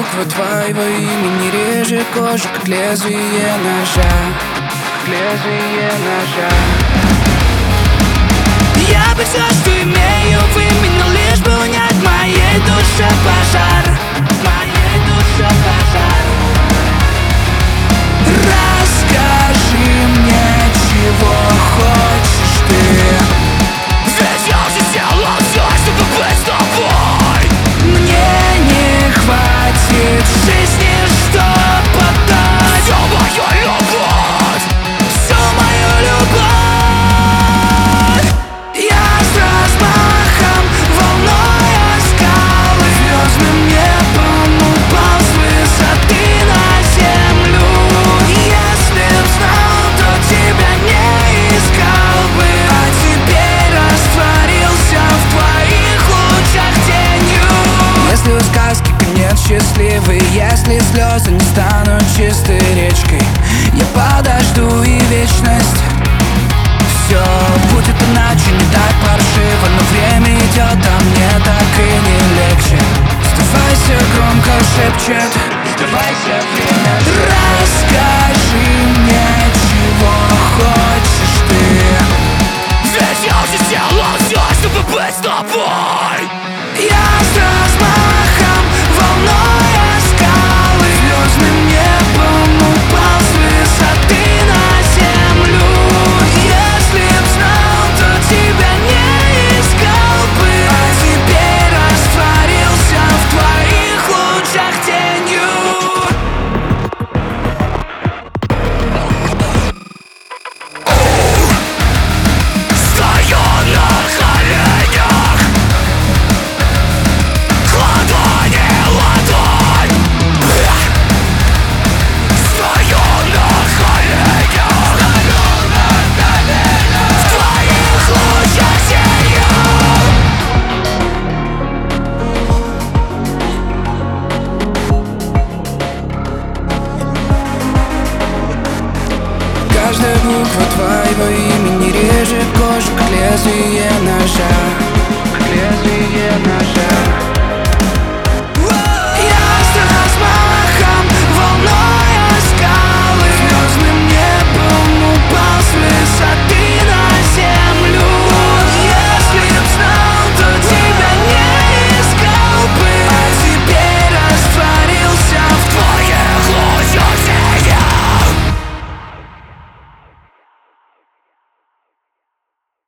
буква твоего имени режет кожу, как лезвие ножа, как лезвие ножа. Я бы все, что имею, выменял, лишь бы унять в моей душе пожар, в моей душе пожар. Расскажи мне, чего хочешь ты, ведь я уже сделал все, чтобы быть с тобой. Мне не хватит жизни, чтоб отдать всю мою любовь, всю мою любовь. Я с размахом волной о скалы, звездным небом упал с высоты на землю. Если б знал, то тебя не искал бы, а теперь растворился в твоих лучах тенью. Если у сказки конец счастливый, если слезы не станут чистой речкой, я подожду и вечность. Все будет иначе, не так паршиво, но время идет, а мне так и не легче. Сдавайся, громко шепчет, сдавайся, время. Расскажи мне, чего хочешь ты, ведь я уже сделал все, чтобы быть с тобой. Я с размахом волной о скалы, звездным небом упал с высоты на землю. Если б знал, то тебя не искал бы, а теперь растворился в твоих лучах тенью. Стою на коленях, ладони, ладонь. Стою на коленях, в твоих лучах тенью. Каждая буква твоего имени режет кожу, как лезвие